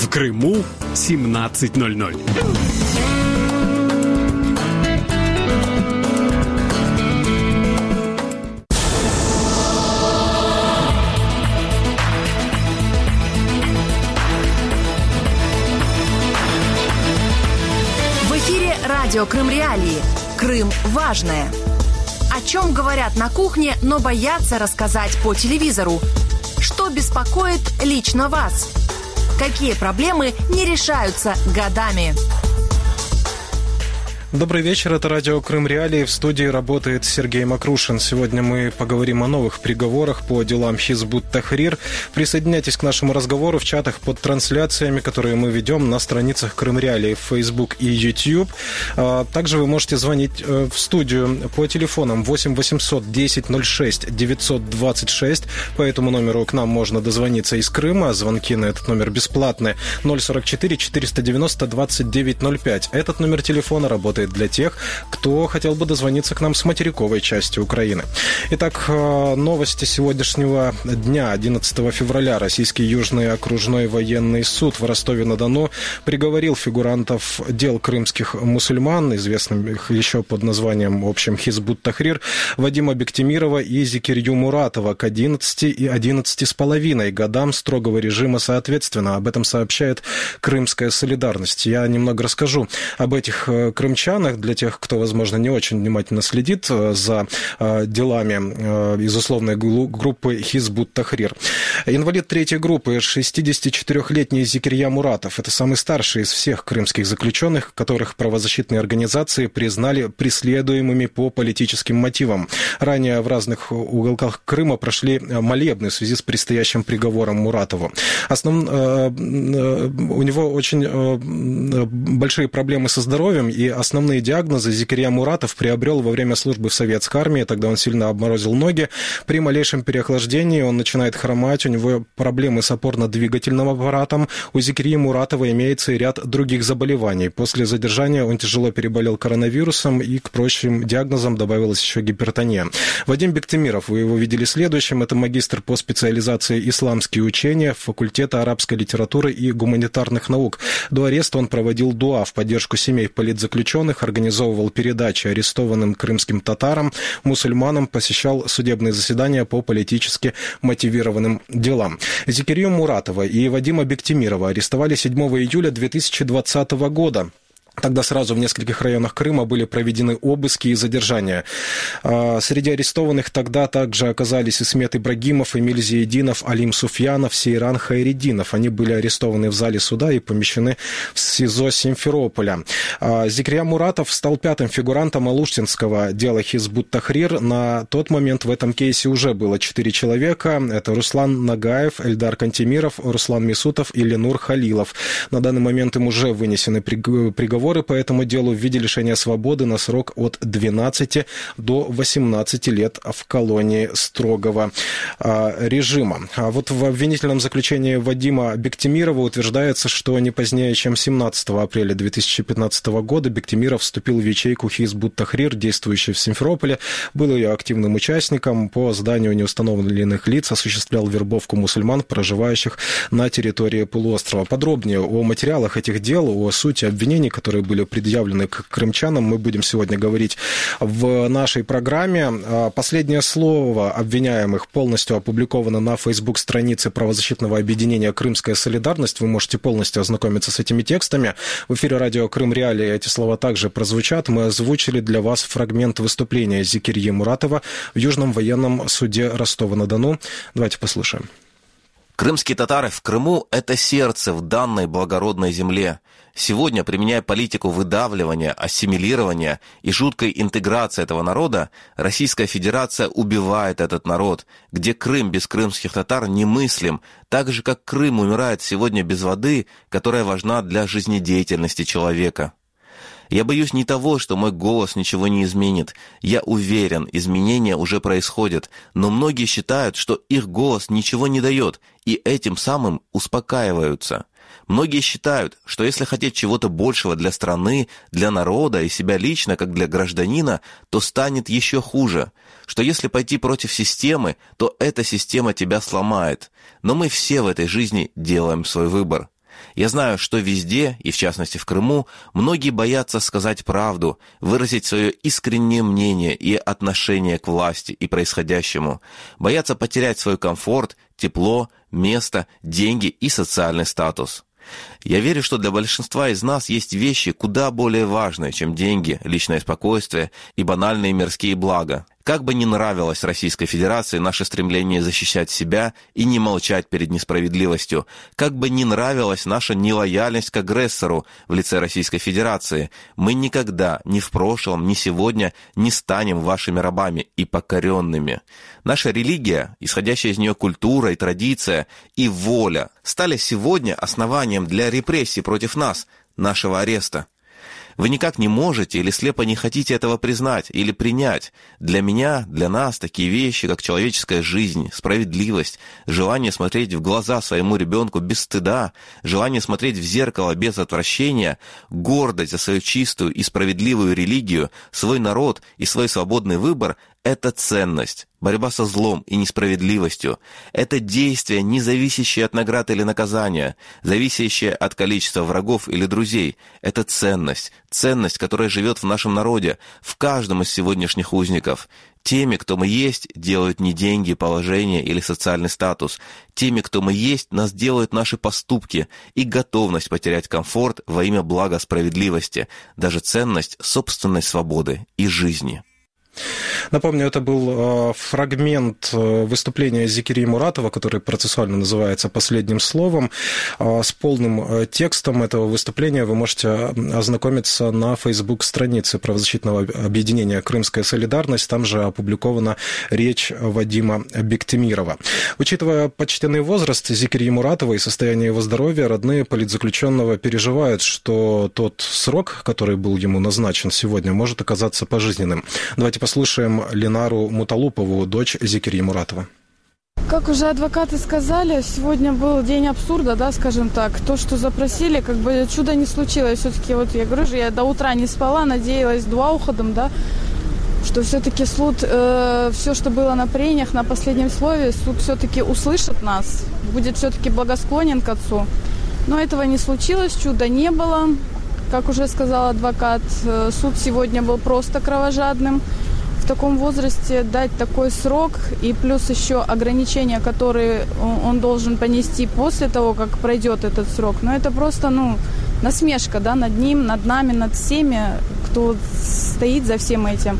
Крыму 17:00. В эфире радио Крым-Реалии. Крым важное. О чем говорят на кухне, но боятся рассказать по телевизору? Что беспокоит лично вас? Какие проблемы не решаются годами? Добрый вечер, это радио Крым-Реалии. В студии работает Сергей Макрушин. Сегодня мы поговорим о новых приговорах по делам Хизбут-Тахрир. Присоединяйтесь к нашему разговору в чатах под трансляциями, которые мы ведем на страницах Крым-Реалии в Facebook и YouTube. Также вы можете звонить в студию по телефонам 8 800 10 06 926. По этому номеру к нам можно дозвониться из Крыма. Звонки на этот номер бесплатные. 044 490 2905. Этот номер телефона работает для тех, кто хотел бы дозвониться к нам с материковой части Украины. Итак, новости сегодняшнего дня, 11 февраля. Российский Южный окружной военный суд в Ростове-на-Дону приговорил фигурантов дел крымских мусульман, известных еще под названием общим Хизбут-Тахрир, Вадима Бектимирова и Зикирью Муратова к 11 и 11,5 годам строгого режима соответственно. Об этом сообщает Крымская солидарность. Я немного расскажу об этих крымчанах для тех, кто, возможно, не очень внимательно следит за делами из условной группы Хизбут-Тахрир. Инвалид третьей группы, 64-летний Зикирья Муратов. Это самый старший из всех крымских заключенных, которых правозащитные организации признали преследуемыми по политическим мотивам. Ранее в разных уголках Крыма прошли молебны в связи с предстоящим приговором Муратову. У него очень большие проблемы со здоровьем, и основные диагнозы Зикирья Муратов приобрел во время службы в советской армии. Тогда он сильно обморозил ноги. При малейшем переохлаждении он начинает хромать. У него проблемы с опорно-двигательным аппаратом. У Зикирьи Муратова имеется и ряд других заболеваний. После задержания он тяжело переболел коронавирусом, и к прочим диагнозам добавилась еще гипертония. Вадим Бектимиров, вы его видели следующим. Это магистр по специализации исламские учения факультета арабской литературы и гуманитарных наук. До ареста он проводил дуа в поддержку семей политзаключенных, организовывал передачи арестованным крымским татарам, мусульманам, посещал судебные заседания по политически мотивированным делам. Зикирью Муратова и Вадима Бектимирова арестовали 7 июля 2020 года. Тогда сразу в нескольких районах Крыма были проведены обыски и задержания. Среди арестованных тогда также оказались Исмет Ибрагимов, Эмиль Зиединов, Алим Суфьянов, Сейран Хайреддинов. Они были арестованы в зале суда и помещены в СИЗО Симферополя. Зикирья Муратов стал пятым фигурантом алуштинского дела Хизбут-Тахрир. На тот момент в этом кейсе уже было 4 человека. Это Руслан Нагаев, Эльдар Кантемиров, Руслан Месутов и Ленур Халилов. На данный момент им уже вынесены приговоры по этому делу в виде лишения свободы на срок от 12 до 18 лет в колонии строгого режима. А вот в обвинительном заключении Вадима Бектимирова утверждается, что не позднее, чем 17 апреля 2015 года Бектимиров вступил в ячейку Хизбут-Тахрир, действующую в Симферополе, был ее активным участником, по заданию неустановленных лиц осуществлял вербовку мусульман, проживающих на территории полуострова. Подробнее о материалах этих дел, о сути обвинений, которые были предъявлены к крымчанам, мы будем сегодня говорить в нашей программе. Последнее слово обвиняемых полностью опубликовано на Facebook-странице правозащитного объединения «Крымская солидарность». Вы можете полностью ознакомиться с этими текстами. В эфире радио Крым-Реалии эти слова также прозвучат. Мы озвучили для вас фрагмент выступления Зикирьи Муратова в Южном военном суде Ростова-на-Дону. Давайте послушаем. Крымские татары в Крыму – это сердце в данной благородной земле. Сегодня, применяя политику выдавливания, ассимилирования и жуткой интеграции этого народа, Российская Федерация убивает этот народ, где Крым без крымских татар немыслим, так же, как Крым умирает сегодня без воды, которая важна для жизнедеятельности человека. Я боюсь не того, что мой голос ничего не изменит. Я уверен, изменения уже происходят, но многие считают, что их голос ничего не дает, и этим самым успокаиваются. Многие считают, что если хотеть чего-то большего для страны, для народа и себя лично, как для гражданина, то станет еще хуже. Что если пойти против системы, то эта система тебя сломает. Но мы все в этой жизни делаем свой выбор. Я знаю, что везде, и в частности в Крыму, многие боятся сказать правду, выразить свое искреннее мнение и отношение к власти и происходящему. Боятся потерять свой комфорт, тепло, место, деньги и социальный статус. Я верю, что для большинства из нас есть вещи куда более важные, чем деньги, личное спокойствие и банальные мирские блага. Как бы ни нравилось Российской Федерации наше стремление защищать себя и не молчать перед несправедливостью, как бы ни нравилась наша нелояльность к агрессору в лице Российской Федерации, мы никогда, ни в прошлом, ни сегодня не станем вашими рабами и покоренными. Наша религия, исходящая из нее культура и традиция, и воля стали сегодня основанием для репрессий против нас, нашего ареста. Вы никак не можете или слепо не хотите этого признать или принять. Для меня, для нас такие вещи, как человеческая жизнь, справедливость, желание смотреть в глаза своему ребенку без стыда, желание смотреть в зеркало без отвращения, гордость за свою чистую и справедливую религию, свой народ и свой свободный выбор – это ценность, борьба со злом и несправедливостью. Это действие, не зависящее от наград или наказания, зависящее от количества врагов или друзей. Это ценность, ценность, которая живет в нашем народе, в каждом из сегодняшних узников. Теми, кто мы есть, делают не деньги, положение или социальный статус. Теми, кто мы есть, нас делают наши поступки и готовность потерять комфорт во имя блага справедливости, даже ценность собственной свободы и жизни. Напомню, это был фрагмент выступления Зикирии Муратова, который процессуально называется «Последним словом». С полным текстом этого выступления вы можете ознакомиться на Facebook-странице правозащитного объединения «Крымская солидарность». Там же опубликована речь Вадима Бектимирова. Учитывая почтенный возраст Зикирии Муратова и состояние его здоровья, родные политзаключенного переживают, что тот срок, который был ему назначен сегодня, может оказаться пожизненным. Давайте послушаем Ленару Муталупову, дочь Зикирии Муратова. Как уже адвокаты сказали, сегодня был день абсурда, да, скажем так. То, что запросили, как бы чудо не случилось. Все-таки, вот я говорю же, я до утра не спала, надеялась дуа уходом, да, что все-таки суд, все, что было на прениях, на последнем слове, суд все-таки услышит нас, будет все-таки благосклонен к отцу. Но этого не случилось, чуда не было. Как уже сказал адвокат, суд сегодня был просто кровожадным. В таком возрасте дать такой срок и плюс еще ограничения, которые он должен понести после того, как пройдет этот срок, ну это просто, насмешка, да, над ним, над нами, над всеми, кто стоит за всем этим.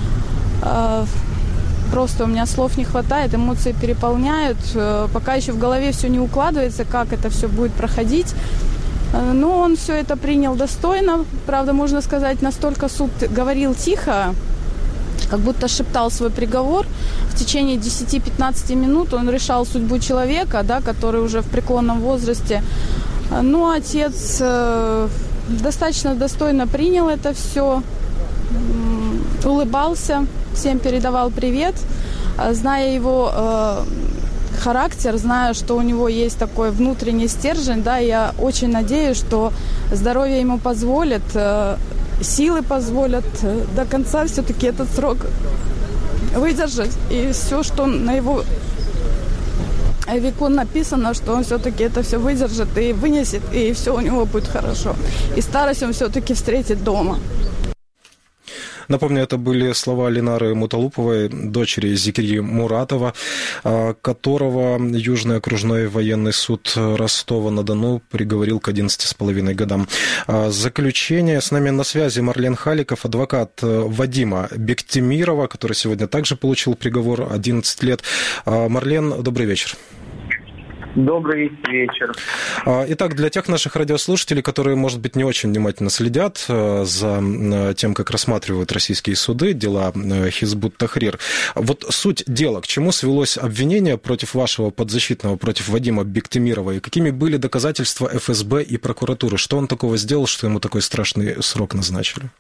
Просто у меня слов не хватает, эмоции переполняют, пока еще в голове все не укладывается, как это все будет проходить. Но он все это принял достойно. Правда, можно сказать, настолько суд говорил тихо, как будто шептал свой приговор. В течение 10-15 минут он решал судьбу человека, да, который уже в преклонном возрасте. Но отец достаточно достойно принял это все, улыбался, всем передавал привет. Зная его характер, знаю, что у него есть такой внутренний стержень, да, я очень надеюсь, что здоровье ему позволит, силы позволят до конца все-таки этот срок выдержать. И все, что на его веку написано, что он все-таки это все выдержит и вынесет, и все у него будет хорошо. И старость он все-таки встретит дома. Напомню, это были слова Ленары Муталуповой, дочери Зикирии Муратова, которого Южный окружной военный суд Ростова-на-Дону приговорил к 11,5 годам заключения. С нами на связи Марлен Халиков, адвокат Вадима Бектимирова, который сегодня также получил приговор 11 лет. Марлен, добрый вечер. Добрый вечер. Итак, для тех наших радиослушателей, которые, может быть, не очень внимательно следят за тем, как рассматривают российские суды дела Хизбут Тахрир, вот суть дела, к чему свелось обвинение против вашего подзащитного, против Вадима Бектимирова, и какими были доказательства ФСБ и прокуратуры? Что он такого сделал, что ему такой страшный срок назначили?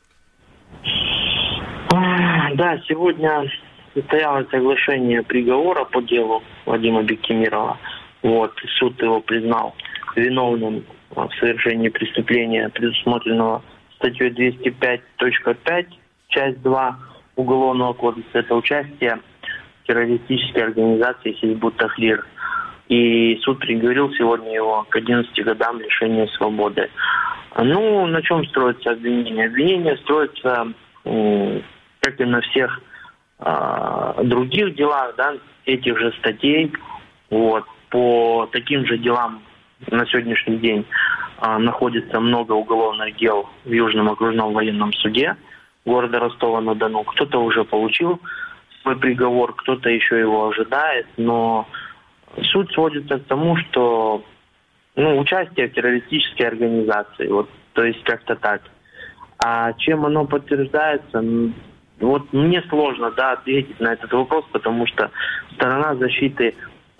Да, сегодня состоялось оглашение приговора по делу Вадима Бектимирова. Суд его признал виновным в совершении преступления, предусмотренного статьей 205.5, часть 2 Уголовного кодекса. Это участие в террористической организации Хизбут Тахрир. и суд приговорил сегодня его к 11 годам лишения свободы. Ну, на чем строится обвинение? Обвинение строится, как и на всех других делах, да, этих же статей. Вот. По таким же делам на сегодняшний день находится много уголовных дел в Южном окружном военном суде города Ростова-на-Дону. Кто-то уже получил свой приговор, кто-то еще его ожидает, но суть сводится к тому, что участие в террористической организации, вот, то есть как-то так. А чем оно подтверждается, вот мне сложно, да, ответить на этот вопрос, потому что сторона защиты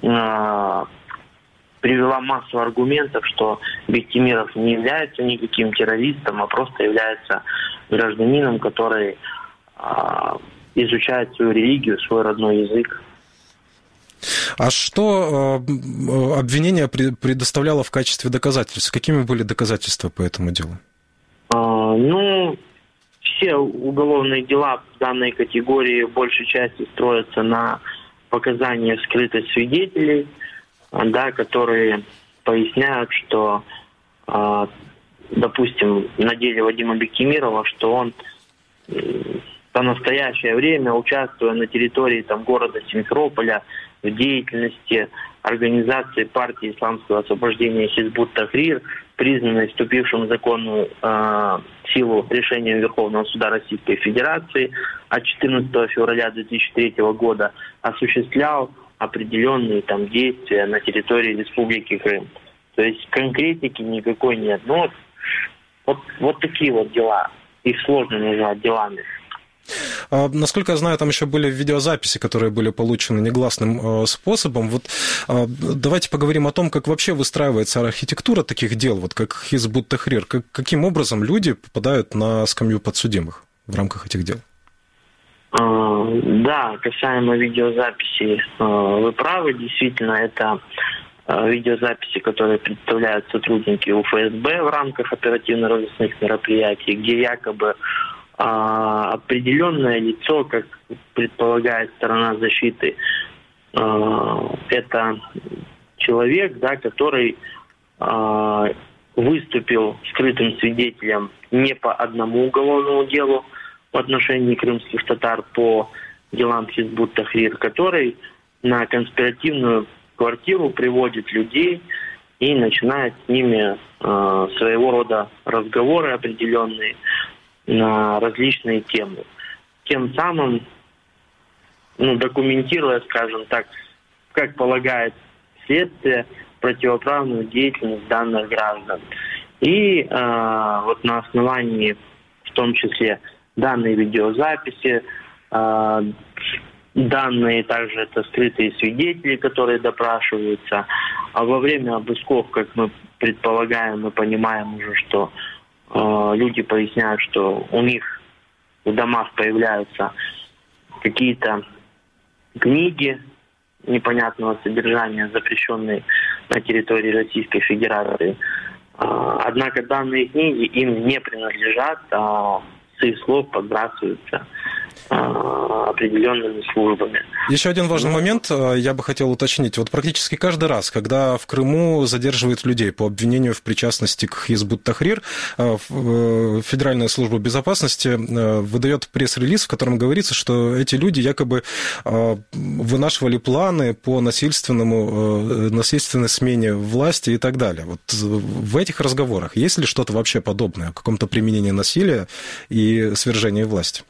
привела массу аргументов, что Бектимиров не является никаким террористом, а просто является гражданином, который изучает свою религию, свой родной язык. А что обвинение предоставляло в качестве доказательств? Какими были доказательства по этому делу? Все уголовные дела в данной категории в большей части строятся на показаниях скрытых свидетелей, да, которые поясняют, что, допустим, на деле Вадима Бектимирова, что он в настоящее время, участвуя на территории города Симферополя в деятельности организации партии исламского освобождения Хизбут-Тахрир, признанной вступившим в законную силу решением Верховного суда Российской Федерации от 14 февраля 2003 года, осуществлял определенные действия на территории Республики Крым. То есть конкретики никакой нет. Вот такие вот дела. Их сложно назвать делами. Насколько я знаю, там еще были видеозаписи, которые были получены негласным способом. Вот давайте поговорим о том, как вообще выстраивается архитектура таких дел, вот как Хизбут-Тахрир. Каким образом люди попадают на скамью подсудимых в рамках этих дел? Да, касаемо видеозаписи, вы правы. Действительно, это видеозаписи, которые представляют сотрудники УФСБ в рамках оперативно-розыскных мероприятий, где якобы определенное лицо, как предполагает сторона защиты, это человек, да, который выступил скрытым свидетелем не по одному уголовному делу в отношении крымских татар по делам Хизбут-Тахрир, который на конспиративную квартиру приводит людей и начинает с ними своего рода разговоры определенные на различные темы. Тем самым, документируя, скажем так, как полагает следствие, противоправную деятельность данных граждан. И вот на основании, в том числе, данной видеозаписи, данные также это скрытые свидетели, которые допрашиваются. А во время обысков, как мы предполагаем, мы понимаем уже, что люди поясняют, что у них в домах появляются какие-то книги непонятного содержания, запрещенные на территории Российской Федерации. Однако данные книги им не принадлежат, а с их слов подбрасываются определенными службами. Еще один важный момент я бы хотел уточнить. Вот практически каждый раз, когда в Крыму задерживают людей по обвинению в причастности к Хизбут-Тахрир, Федеральная служба безопасности выдает пресс-релиз, в котором говорится, что эти люди якобы вынашивали планы по насильственной смене власти и так далее. Вот в этих разговорах есть ли что-то вообще подобное, о каком-то применении насилия и свержении власти?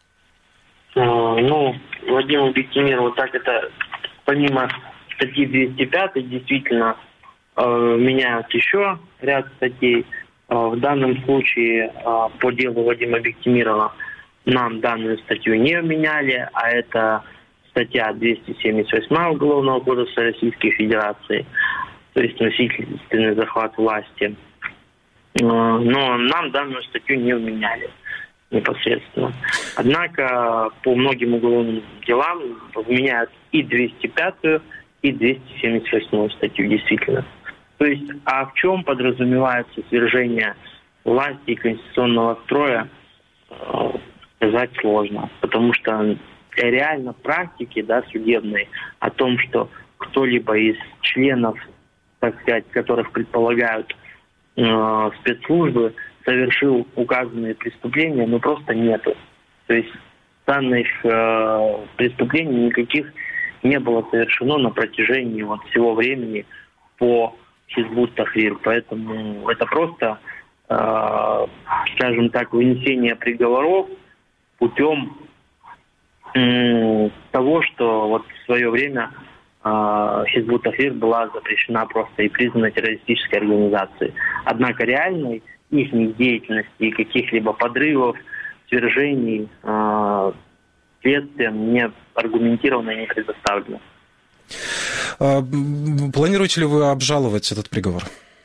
Вадиму Бектимирову так это, помимо статьи 205, действительно меняют еще ряд статей. В данном случае по делу Вадима Бектимирова нам данную статью не вменяли, а это статья 278 Уголовного кодекса Российской Федерации, то есть насильственный захват власти. Но нам данную статью не вменяли непосредственно. Однако по многим уголовным делам вменяют и 205-ю, и 278-ю статью, действительно. То есть, а в чем подразумевается свержение власти и конституционного строя, сказать сложно. Потому что реально в практике, судебной, о том, что кто-либо из членов, так сказать, которых предполагают спецслужбы, совершил указанные преступления, но просто нету. То есть данных преступлений никаких не было совершено на протяжении всего времени по Хизбут Тахрир. Поэтому это просто, скажем так, вынесение приговоров путем того, что в свое время Хизбут Тахрир была запрещена просто и признана террористической организацией. Однако реальной их деятельности и каких-либо подрывов, свержений следствием не аргументированно и не предоставлено. Планируете ли вы обжаловать этот приговор?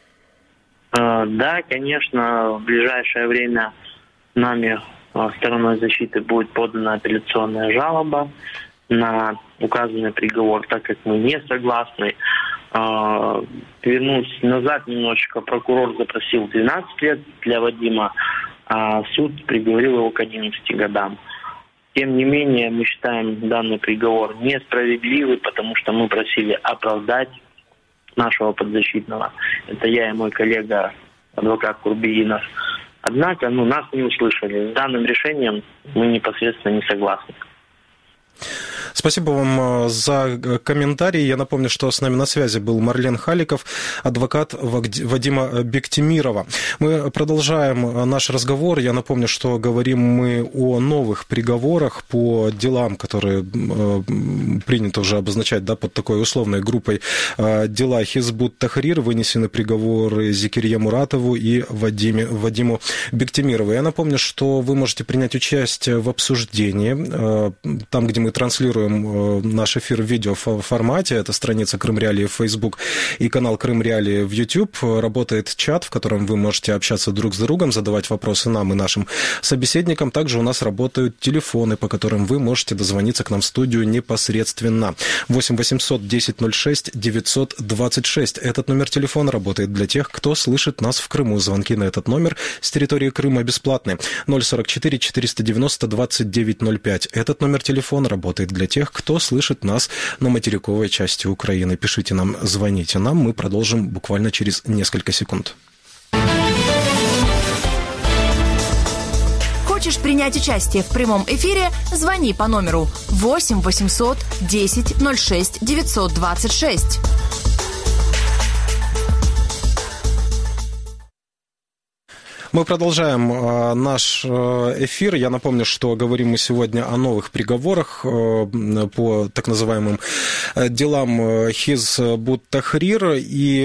Да, конечно, в ближайшее время нами, стороной защиты, будет подана апелляционная жалоба на указанный приговор, так как мы не согласны. Вернусь назад немножечко. Прокурор запросил 12 лет для Вадима, а суд приговорил его к 11 годам. Тем не менее, мы считаем данный приговор несправедливый, потому что мы просили оправдать нашего подзащитного. Это я и мой коллега, адвокат Курбиинов. Однако, нас не услышали. С данным решением мы непосредственно не согласны. Спасибо вам за комментарий. Я напомню, что с нами на связи был Марлен Халиков, адвокат Вадима Бектимирова. Мы продолжаем наш разговор. Я напомню, что говорим мы о новых приговорах по делам, которые принято уже обозначать под такой условной группой дела Хизбут Тахрир. Вынесены приговоры Зикирье Муратову и Вадиму Бектимирову. Я напомню, что вы можете принять участие в обсуждении, там, где мы транслируем наш эфир в видеоформате. Это страница Крым Реалии в Facebook и канал Крым Реалии в YouTube. Работает чат, в котором вы можете общаться друг с другом, задавать вопросы нам и нашим собеседникам. Также у нас работают телефоны, по которым вы можете дозвониться к нам в студию непосредственно. 8 800 10 06 926. Этот номер телефона работает для тех, кто слышит нас в Крыму. Звонки на этот номер с территории Крыма бесплатны. 044 490 2905. Этот номер телефона работает для тех, кто слышит нас на материковой части Украины. Пишите нам, звоните нам, мы продолжим буквально через несколько секунд. Хочешь принять участие в прямом эфире? Звони по номеру 8 800 10 06 926. Мы продолжаем наш эфир. Я напомню, что говорим мы сегодня о новых приговорах по так называемым делам Хизбут Тахрир. И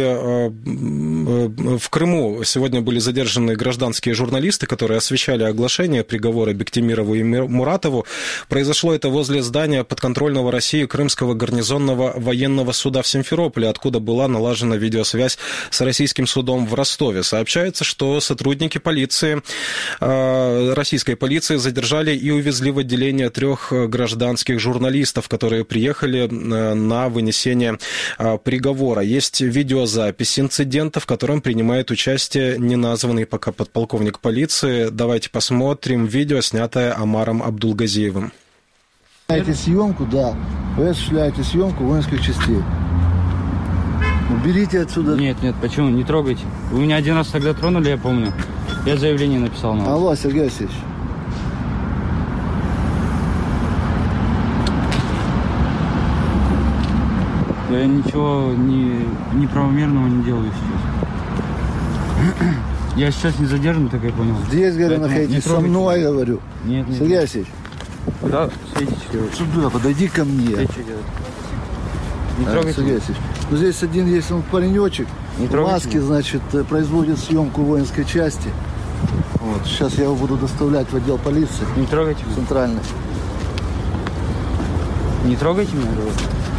в Крыму сегодня были задержаны гражданские журналисты, которые освещали оглашение приговора Бектимирову и Муратову. Произошло это возле здания подконтрольного России Крымского гарнизонного военного суда в Симферополе, откуда была налажена видеосвязь с российским судом в Ростове. Сообщается, что сотрудники полиции, российской полиции, задержали и увезли в отделение 3 гражданских журналистов, которые приехали на вынесение приговора. Есть видеозапись инцидента, в котором принимает участие неназванный пока подполковник полиции. Давайте посмотрим видео, снятое Омаром Абдулгазиевым. Вы съемку, да. Вы осуществляете съемку воинских частей. Уберите отсюда. Нет, почему? Не трогайте. Вы меня один раз тогда тронули, я помню. Я заявление написал на вас. Алло, Сергей Васильевич. Я ничего неправомерного не делаю сейчас. Я сейчас не задержан, так я понял. Здесь, говорю, находитесь, со мной, говорю. Нет. Сергей Васильевич. Куда светите? Сюда, подойди ко мне. Что делать? Не трогайте. Сергей Васильевич. Ну, здесь один есть паренечек. В маске, значит, производит съемку воинской части. Вот. Сейчас я его буду доставлять в отдел полиции. Не трогайте. Центральный. Не трогайте меня, говорю.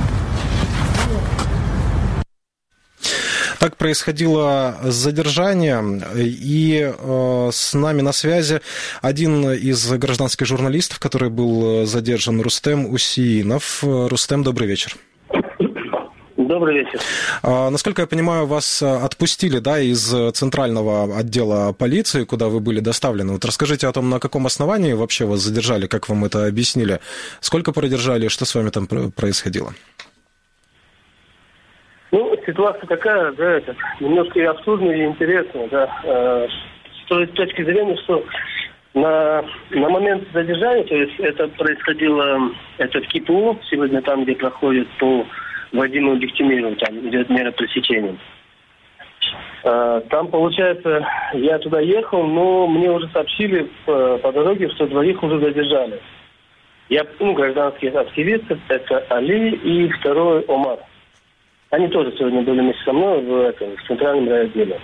Так происходило задержание, и с нами на связи один из гражданских журналистов, который был задержан, Рустем Усиинов. Рустем, добрый вечер. Добрый вечер. Насколько я понимаю, вас отпустили, да, из центрального отдела полиции, куда вы были доставлены. Вот расскажите о том, на каком основании вообще вас задержали, как вам это объяснили, сколько продержали, что с вами там происходило? ситуация такая, да, это немножко и абсурдная, и интересная, да. С той точки зрения, что на момент задержания, то есть это происходило, это в КИПУ, сегодня там, где проходит по Вадиму Бектимирову, там идет мера пресечения. Там, получается, я туда ехал, но мне уже сообщили по дороге, что двоих уже задержали. Гражданские активисты, это Али и второй Омар. Они тоже сегодня были вместе со мной в центральном райотделе.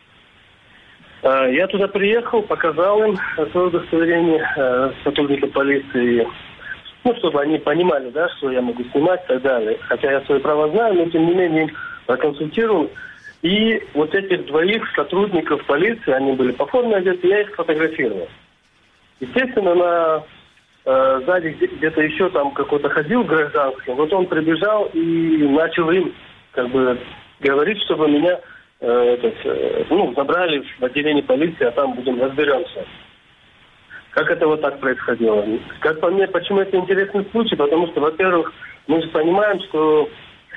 Я туда приехал, показал им свое удостоверение сотрудника полиции, чтобы они понимали, да, что я могу снимать и так далее. Хотя я свои права знаю, но тем не менее им проконсультировал. И вот этих двоих сотрудников полиции, они были по форме одеты, я их сфотографировал. Естественно, сзади где-то еще там какой-то ходил гражданский, вот он прибежал и начал им говорить, чтобы меня забрали в отделение полиции, а там будем разберемся. Как это вот так происходило? Как по мне, почему это интересный случай? Потому что, во-первых, мы же понимаем, что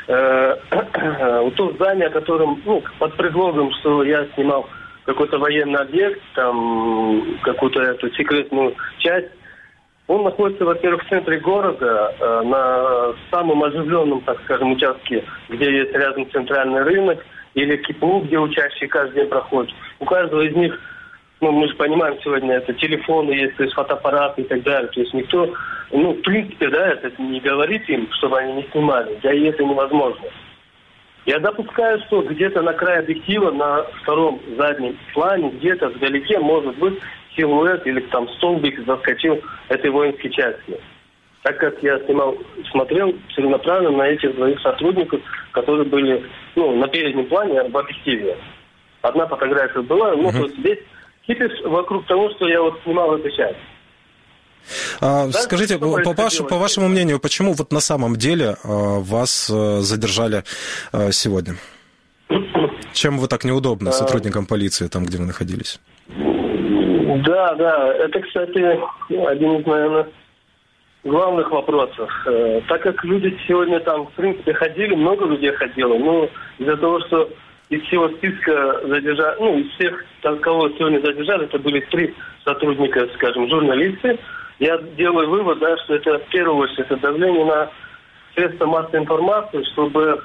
то здание, которым, под предлогом, что я снимал какой-то военный объект, там, какую-то эту секретную часть, он находится, во-первых, в центре города, на самом оживленном, так скажем, участке, где есть рядом центральный рынок, или КИПУ, где учащие каждый день проходят. У каждого из них, мы же понимаем сегодня, это телефоны есть, то есть фотоаппараты и так далее. То есть никто, в принципе, да, это не говорит им, чтобы они не снимали. Да и это невозможно. Я допускаю, что где-то на крае объектива, на втором заднем плане, где-то вдалеке может быть силуэт или там столбик заскочил этой воинской части. Так как я смотрел целенаправленно на этих двоих сотрудников, которые были на переднем плане в объективе. Одна фотография была, то есть весь кипиш вокруг того, что я снимал эту часть. Скажите, по вашему мнению, почему вот на самом деле вас задержали сегодня? Чем вы так неудобны сотрудникам полиции, там, где вы находились? Да, это, кстати, один из, наверное, главных вопросов. Так как люди сегодня там, в принципе, ходили, много людей ходило, но из-за того, что из всего списка задержали, из всех, кого сегодня задержали, это были 3 сотрудника, скажем, журналисты, я делаю вывод, да, что это, в первую очередь, это давление на средства массовой информации, чтобы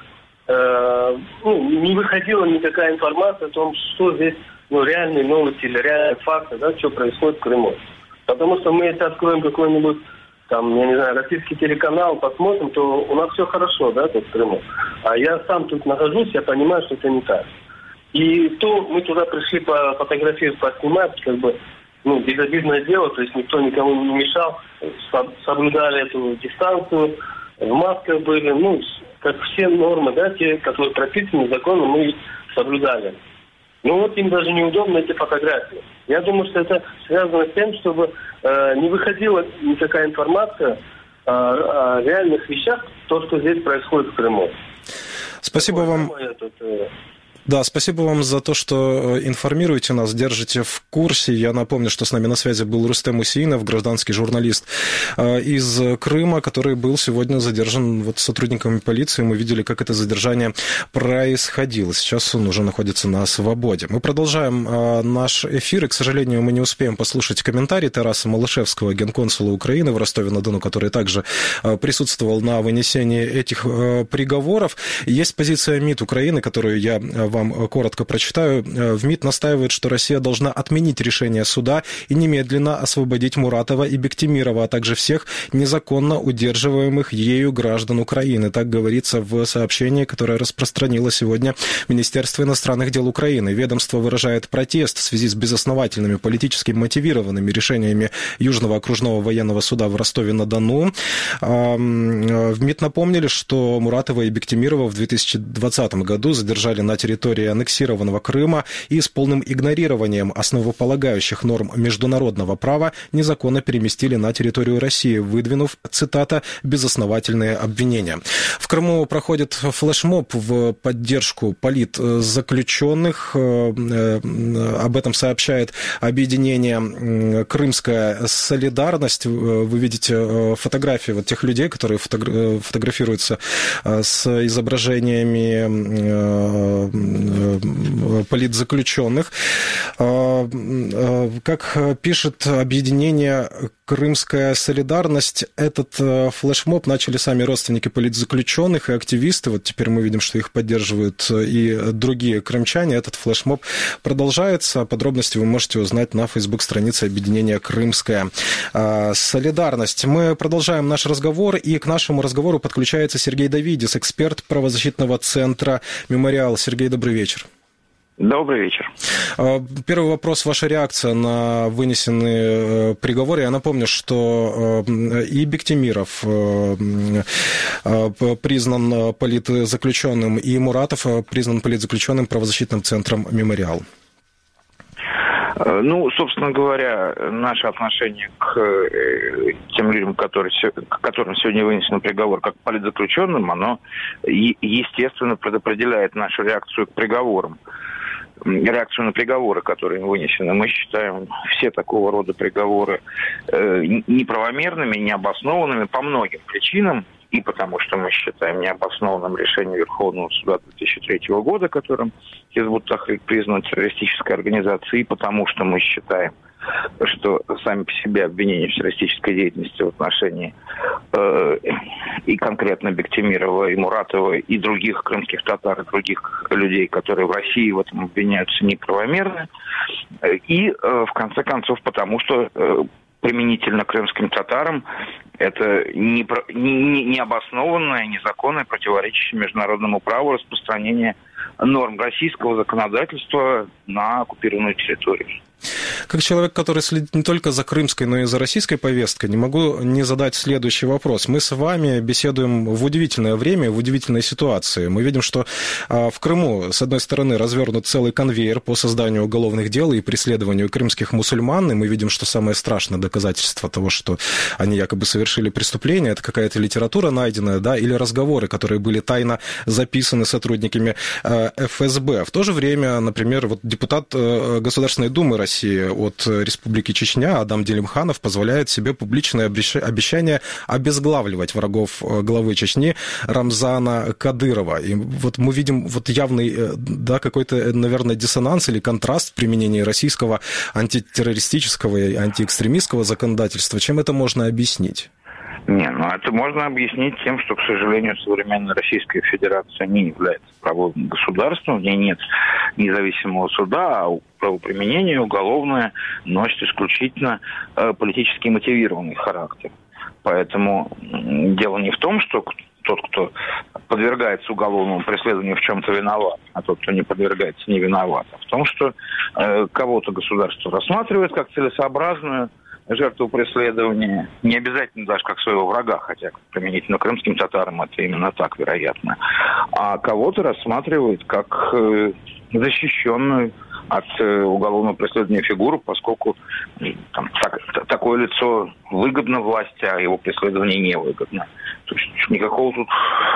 не выходила никакая информация о том, что здесь реальные новости или реальные факты, да, что происходит в Крыму. Потому что мы, если откроем какой-нибудь, там, я не знаю, российский телеканал, посмотрим, то у нас все хорошо, да, тут в Крыму. А я сам тут нахожусь, я понимаю, что это не так. И то мы туда пришли пофотографировать, поснимать, безобидное дело, то есть никто никому не мешал, соблюдали эту дистанцию, в масках были, как все нормы, да, те, которые прописаны законом, мы их соблюдали. Им даже неудобно эти фотографии. Я думаю, что это связано с тем, чтобы не выходила никакая информация о реальных вещах, то, что здесь происходит в Крыму. Спасибо вам. Да, спасибо вам за то, что информируете нас, держите в курсе. Я напомню, что с нами на связи был Рустем Усейнов, гражданский журналист из Крыма, который был сегодня задержан сотрудниками полиции. Мы видели, как это задержание происходило. Сейчас он уже находится на свободе. Мы продолжаем наш эфир, и, к сожалению, мы не успеем послушать комментарий Тараса Малышевского, генконсула Украины в Ростове-на-Дону, который также присутствовал на вынесении этих приговоров. Есть позиция МИД Украины, которую я вам коротко прочитаю. В МИД настаивает, что Россия должна отменить решение суда и немедленно освободить Муратова и Бектимирова, а также всех незаконно удерживаемых ею граждан Украины. Так говорится в сообщении, которое распространило сегодня Министерство иностранных дел Украины. Ведомство выражает протест в связи с безосновательными политически мотивированными решениями Южного окружного военного суда в Ростове-на-Дону. В МИД напомнили, что Муратова и Бектимирова в 2020 году задержали на территории территории аннексированного Крыма и с полным игнорированием основополагающих норм международного права незаконно переместили на территорию России, выдвинув, цитата, «безосновательные обвинения». В Крыму проходит флешмоб в поддержку политзаключенных. Об этом сообщает объединение «Крымская солидарность». Вы видите фотографии вот тех людей, которые фотографируются с изображениями политзаключенных. Как пишет объединение «Крымская солидарность», этот флешмоб начали сами родственники политзаключенных и активисты. Вот теперь мы видим, что их поддерживают и другие крымчане. Этот флешмоб продолжается. Подробности вы можете узнать на фейсбук-странице объединения «Крымская солидарность». Мы продолжаем наш разговор, и к нашему разговору подключается Сергей Давидис, эксперт правозащитного центра «Мемориал». Сергей, добрый вечер. Добрый вечер. Первый вопрос. Ваша реакция на вынесенные приговоры. Я напомню, что и Бектимиров признан политзаключенным, и Муратов признан политзаключенным правозащитным центром «Мемориал». Ну, собственно говоря, наше отношение к тем людям, которым сегодня вынесен приговор как политзаключенным, оно, естественно, предопределяет нашу реакцию к приговорам. Реакцию на приговоры, которые им вынесены. Мы считаем все такого рода приговоры неправомерными, необоснованными по многим причинам. И потому что мы считаем необоснованным решение Верховного суда 2003 года, которым Хизбут Тахрир признан террористической организацией, и потому что мы считаем, что сами по себе обвинения в террористической деятельности в отношении и конкретно Бектимирова, и Муратова, и других крымских татар, и других людей, которые в России в этом обвиняются, неправомерны. И, в конце концов, потому что применительно крымским татарам это необоснованное, незаконное, противоречащее международному праву распространение норм российского законодательства на оккупированную территорию. Как человек, который следит не только за крымской, но и за российской повесткой, не могу не задать следующий вопрос. Мы с вами беседуем в удивительное время, в удивительной ситуации. Мы видим, что в Крыму, с одной стороны, развернут целый конвейер по созданию уголовных дел и преследованию крымских мусульман, и мы видим, что самое страшное доказательство того, что они якобы совершили преступление, это какая-то литература найденная, да, или разговоры, которые были тайно записаны сотрудниками ФСБ. В то же время, например, вот депутат Государственной Думы России от Республики Чечня Адам Делимханов позволяет себе публичное обещание обезглавливать врагов главы Чечни Рамзана Кадырова. И вот мы видим вот явный, да, какой-то, наверное, диссонанс или контраст в применении российского антитеррористического и антиэкстремистского законодательства. Чем это можно объяснить? Это можно объяснить тем, что, к сожалению, современная Российская Федерация не является правовым государством, в ней нет независимого суда, а правоприменение уголовное носит исключительно политически мотивированный характер. Поэтому дело не в том, что тот, кто подвергается уголовному преследованию, в чем-то виноват, а тот, кто не подвергается, не виноват. А в том, что кого-то государство рассматривает как целесообразную жертву преследования, не обязательно даже как своего врага, хотя применительно крымским татарам это именно так, вероятно, а кого-то рассматривает как защищенную от уголовного преследования фигуру, поскольку такое лицо выгодно власти, а его преследование невыгодно. То есть никакого тут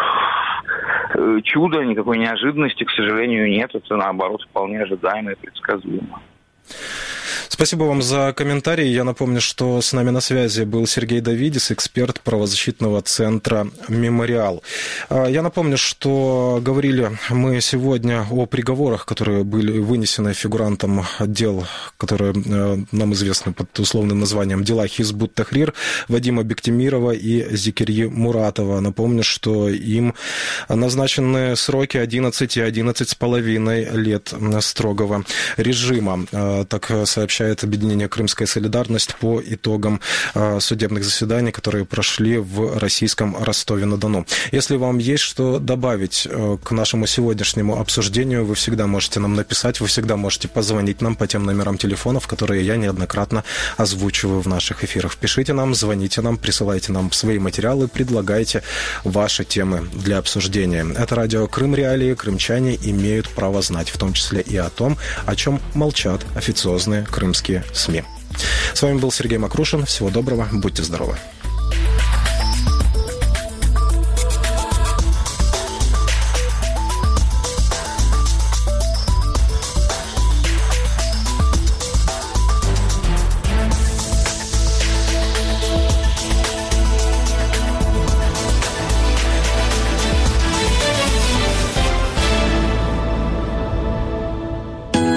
чуда, никакой неожиданности, к сожалению, нет. Это, наоборот, вполне ожидаемо и предсказуемо. Спасибо вам за комментарий. Я напомню, что с нами на связи был Сергей Давидис, эксперт правозащитного центра «Мемориал». Я напомню, что говорили мы сегодня о приговорах, которые были вынесены фигурантам дел, которые нам известны под условным названием «Дела Хизбут Тахрир», Вадима Бектимирова и Зикирьи Муратова. Напомню, что им назначены сроки 11 и 11,5 лет строгого режима. Так сообщает сообщает объединение «Крымская солидарность» по итогам судебных заседаний, которые прошли в российском Ростове-на-Дону. Если вам есть что добавить к нашему сегодняшнему обсуждению, вы всегда можете нам написать, вы всегда можете позвонить нам по тем номерам телефонов, которые я неоднократно озвучиваю в наших эфирах. Пишите нам, звоните нам, присылайте нам свои материалы, предлагайте ваши темы для обсуждения. Это радио «Крым Реалии». Крымчане имеют право знать, в том числе и о том, о чем молчат официозные крымские СМИ. С вами был Сергей Макрушин. Всего доброго, будьте здоровы.